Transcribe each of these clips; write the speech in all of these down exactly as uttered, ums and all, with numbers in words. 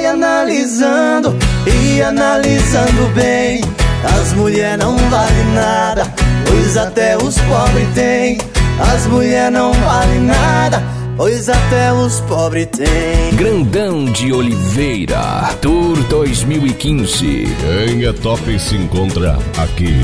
analisando e analisando bem. As mulheres não valem nada, pois até os pobres têm. As mulheres não valem nada, pois até os pobres têm. Grandão de Oliveira, Tour dois mil e quinze. Quem é top se encontra aqui.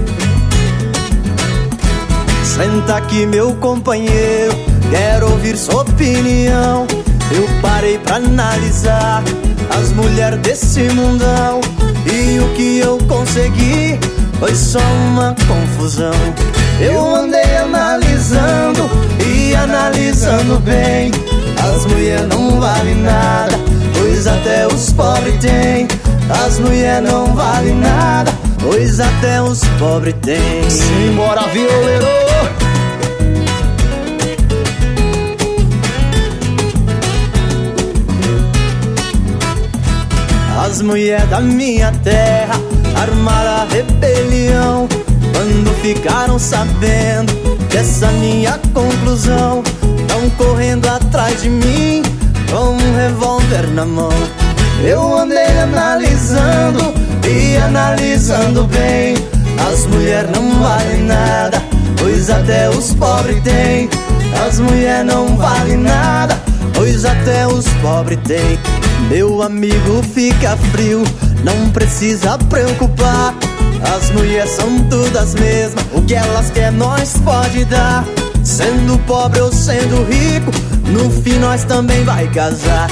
Senta aqui, meu companheiro, quero ouvir sua opinião. Eu parei pra analisar as mulheres desse mundão, e o que eu consegui foi só uma confusão. Eu andei analisando e analisando bem. As mulheres não valem nada, pois até os pobres têm. As mulheres não valem nada, pois até os pobres têm. Simbora, violeiro! As mulheres da minha terra armaram a rebelião quando ficaram sabendo dessa minha conclusão. Tão correndo atrás de mim com um revólver na mão. Eu andei analisando e analisando bem. As mulheres não valem nada, pois até os pobres têm. As mulheres não valem nada, pois até os pobres têm. Meu amigo, fica frio, não precisa preocupar. As mulheres são todas mesmas, o que elas querem nós pode dar. Sendo pobre ou sendo rico, no fim nós também vai casar.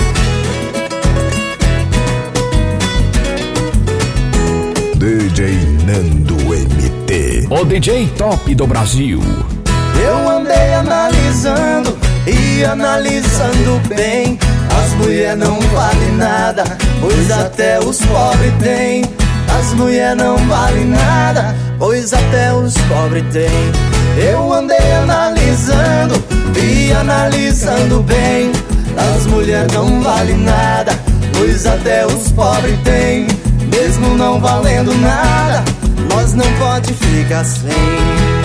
D J Nando M T, o D J top do Brasil. Eu andei analisando e analisando bem. As mulheres não valem nada, pois até os pobres têm. As mulheres não valem nada, pois até os pobres têm. Eu andei analisando e analisando bem. As mulheres não valem nada, pois até os pobres têm. Mesmo não valendo nada, nós não pode ficar sem.